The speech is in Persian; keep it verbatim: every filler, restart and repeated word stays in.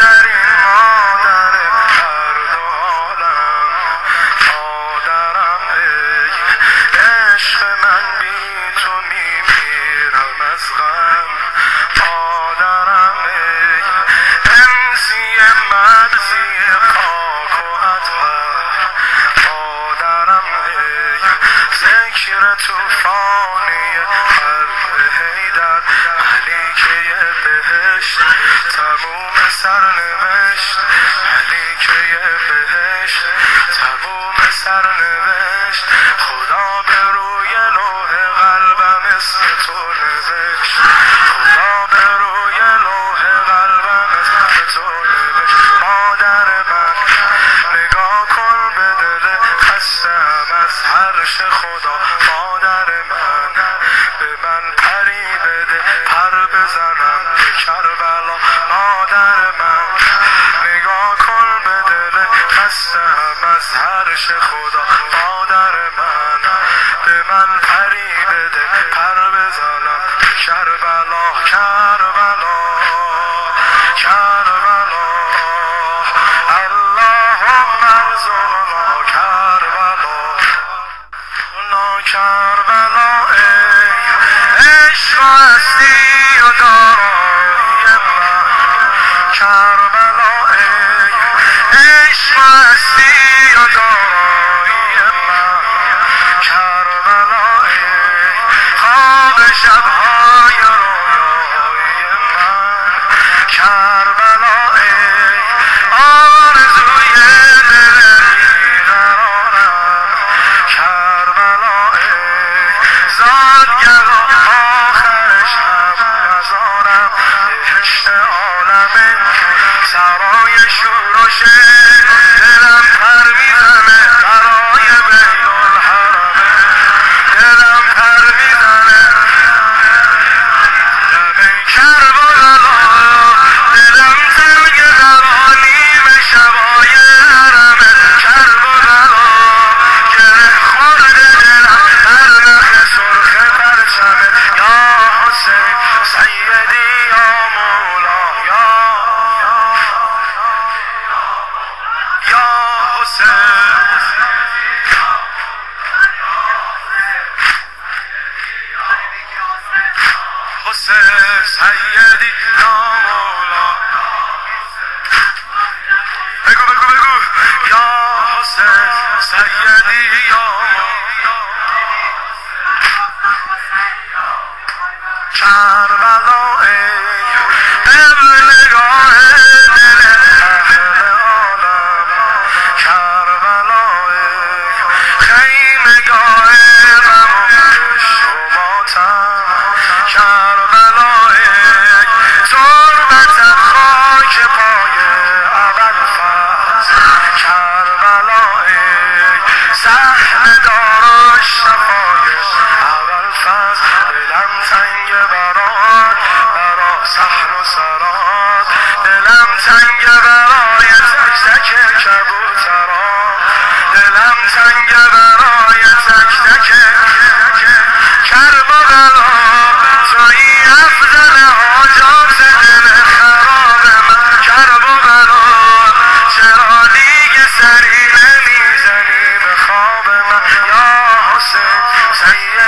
بهترین مادر هر دو عالم مادرم ای عشق من بی تو میمیرم از غم مادرم ای انسی مغزی پاک و اطهر مادرم ای ذکر توفانی قلب حیدر ملیکه بهشت تموم سرنوشت ملیکه بهشت تموم سرنوشت خدا به روی لوح قلبم اسم تو نوشت خدا به روی لوح قلبم اسم تو نوشت مادر من نگاه کن به دل خستم از عرش خدا مادر من به من پری بده پر بزنم به کربلا مادر من نگاه کن به دل خستم از عرش خدا مادر من به من پری بده پر بزنم به کربلا کربلا کربلا اللهم ارزقنا کربلا نا کربلا ای عشق و هستی و دارایی من کربلا ای عشق و هستی و دارایی من کربلا ای خواب شبهای رویایی من کربلا ای آرزوی دل بیقرارم کربلا ای زادگر آخرش هم نزارم بهشت عالمه سرای شورش دلم پر میزنه برای بین الحرمه دلم پر میزنه دم کربلا دلم تنگ در آنیم شبای حرمه کربلا گره خورده دلم در نخ سرخ پرچمه یا حسین سیدی یا مولا یا یا حسین حسین سیدی یا مولا بگو بگو بگو یا حسین سیدی یا مولا کربلا ای قبل نگاه دل اهل عالم کربلا ای خیمگاه غم و عشق و ماتم کربلا ای تربت خاک پای ابوالفضل کربلا ای صحن داراش صفای ابوالفضل دلم تنگ برات برا صحن و سرات دلم تنگ برای تک تک کبوترات دلم تنگ برای تک تک کربلا تویی افضل حاجات دل خراب من کربلا چرا دیگه سری نمیزنی به خواب من یا حسین سید